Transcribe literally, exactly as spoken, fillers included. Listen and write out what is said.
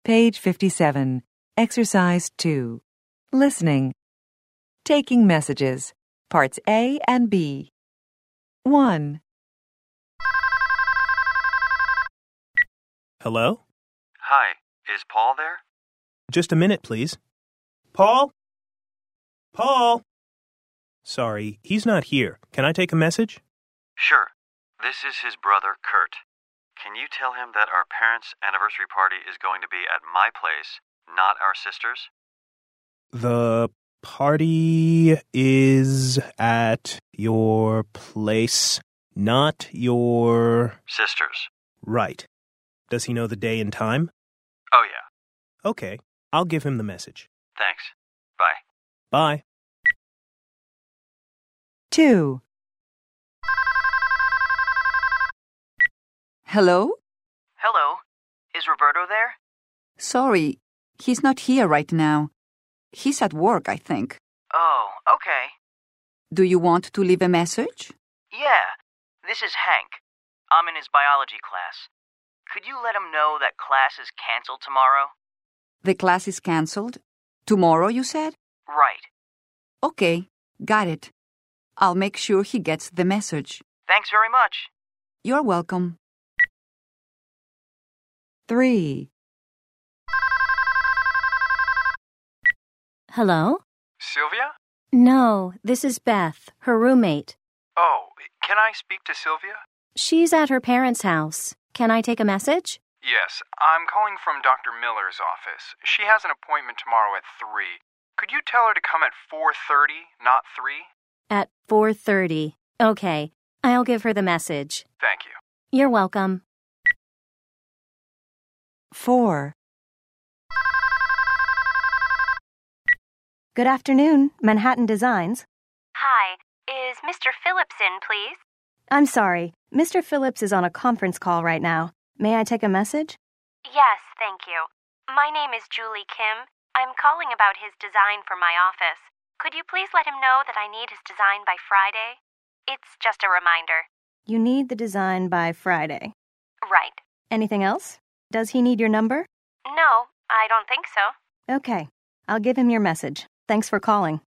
Page fifty-seven. Exercise two. Listening. Taking messages. Parts A and B. one. Hello? Hi, is Paul there? Just a minute, please. Paul? Paul? Sorry, he's not here. Can I take a message? Sure. This is his brother, Kurt. Can you tell him that our parents' anniversary party is going to be at my place, not our sister's? The party is at your place, not your... Sister's. Right. Does he know the day and time? Oh, yeah. Okay, I'll give him the message. Thanks. Bye. Bye. two. Hello? Hello. Is Roberto there? Sorry, he's not here right now. He's at work, I think. Oh, okay. Do you want to leave a message? Yeah, this is Hank. I'm in his biology class. Could you let him know that class is canceled tomorrow? The class is canceled? Tomorrow, you said? Right. Okay, got it. I'll make sure he gets the message. Thanks very much. You're welcome. three. Hello? Sylvia? No, this is Beth, her roommate. Oh, can I speak to Sylvia? She's at her parents' house. Can I take a message? Yes, I'm calling from Doctor Miller's office. She has an appointment tomorrow at three. Could you tell her to come at four thirty, not three? At four thirty. Okay, I'll give her the message. Thank you. You're welcome. four. Good afternoon, Manhattan Designs. Hi, is Mister Phillips in, please? I'm sorry, Mister Phillips is on a conference call right now. May I take a message? Yes, thank you. My name is Julie Kim. I'm calling about his design for my office. Could you please let him know that I need his design by Friday? It's just a reminder. You need the design by Friday. Right. Anything else? Does he need your number? No, I don't think so. Okay, I'll give him your message. Thanks for calling.